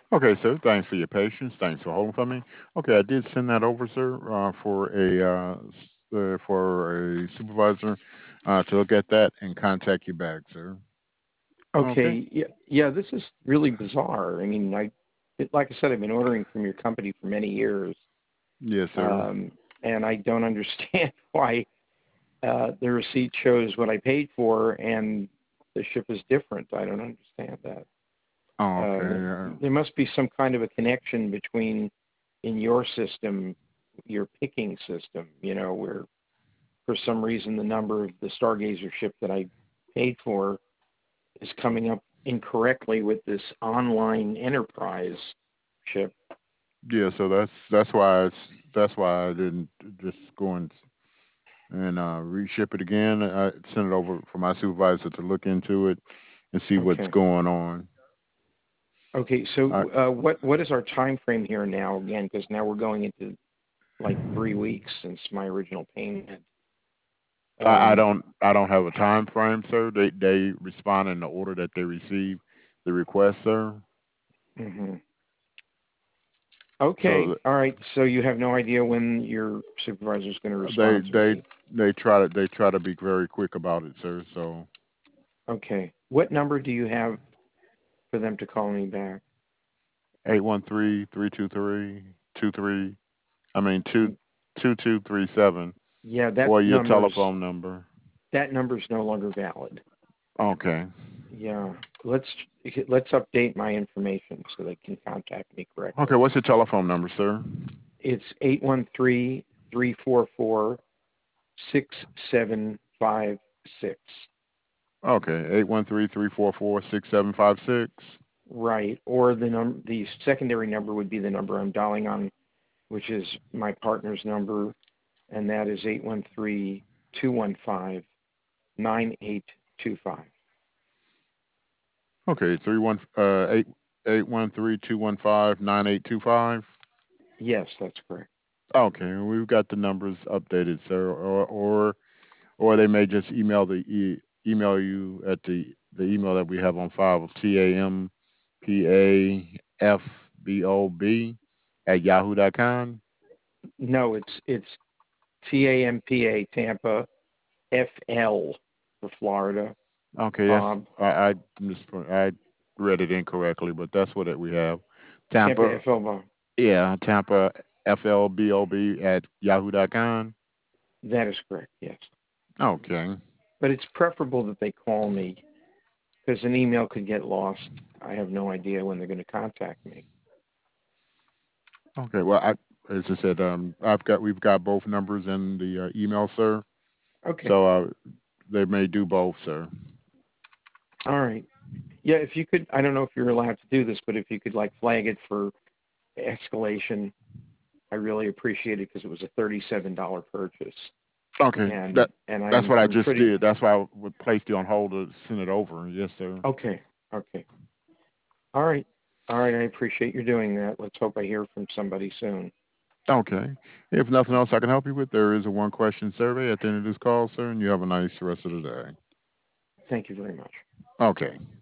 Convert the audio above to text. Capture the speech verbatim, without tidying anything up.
Okay, sir. Thanks for your patience. Thanks for holding for me. Okay, I did send that over, sir, uh, for a uh, s- uh, for a supervisor uh, to look at that and contact you back, sir. Okay. Okay, yeah, yeah, this is really bizarre. I mean, I, it, like I said, I've been ordering from your company for many years, Yes, sir. um, and I don't understand why uh, the receipt shows what I paid for and the ship is different. I don't understand that. Oh, Uh, okay. Uh, there must be some kind of a connection between in your system, your picking system, you know, where for some reason the number of the Stargazer ship that I paid for is coming up incorrectly with this online enterprise ship. yeah, so that's that's why it's, that's why I didn't just go and and uh, reship it again. I sent it over for my supervisor to look into it and see what's Okay. going on. Okay. So I uh, what what is our time frame here now again? Because now we're going into like three weeks since my original payment. I, I Um, don't I don't have a time frame, sir. They they respond in the order that they receive the request, sir. mhm. Okay. So All right. So you have no idea when your supervisor is going to they respond to they me. they try to they try to be very quick about it, sir. So Okay. What number do you have for them to call me back? eight one three three two three two three. I mean two Mm, two two three seven yeah, that or your number's telephone number. that number's no longer valid. Okay. Yeah. Let's let's update my information so they can contact me Okay. correctly. What's your telephone number, sir? It's eight one three, three four four, six seven five six. Okay. Eight one three three four four six seven five six. Right. Or the num the secondary number would be the number I'm dialing on, which is my partner's number, and that is eight one three, two one five, nine eight two five. Okay. Three one uh eight eight one three two one five nine eight two five. Yes, that's correct. Okay, we've got the numbers updated, sir. Or or or they may just email the e- email you at the the email that we have on file of T A M P A F B O B at yahoo dot com. No, it's it's T A M P A Tampa F L for Florida. Okay, yes, Bob I I, mis- I read it incorrectly, but that's what it, we have. Tampa Tampa, F L Bob. yeah, Tampa F L B O B at yahoo dot com. That is correct. Yes, Okay, but it's preferable that they call me because an email could get lost. I have no idea when they're going to contact me. okay. Well, I as I said, um, I've got we've got both numbers in the uh, email, sir. Okay. So uh, they may do both, sir. All right. Yeah, if you could, I don't know if you're allowed to do this, but if you could like flag it for escalation, I really appreciate it because it was a thirty-seven dollars purchase, Okay, and that and that's I'm what I I'm just pretty did. That's why I would placed you on hold to send it over. Yes, sir. okay. Okay. All right. All right. I appreciate you doing that. Let's hope I hear from somebody soon. Okay. If nothing else I can help you with, there is a one question survey at the end of this call, sir, and you have a nice rest of the day. Thank you very much. Okay.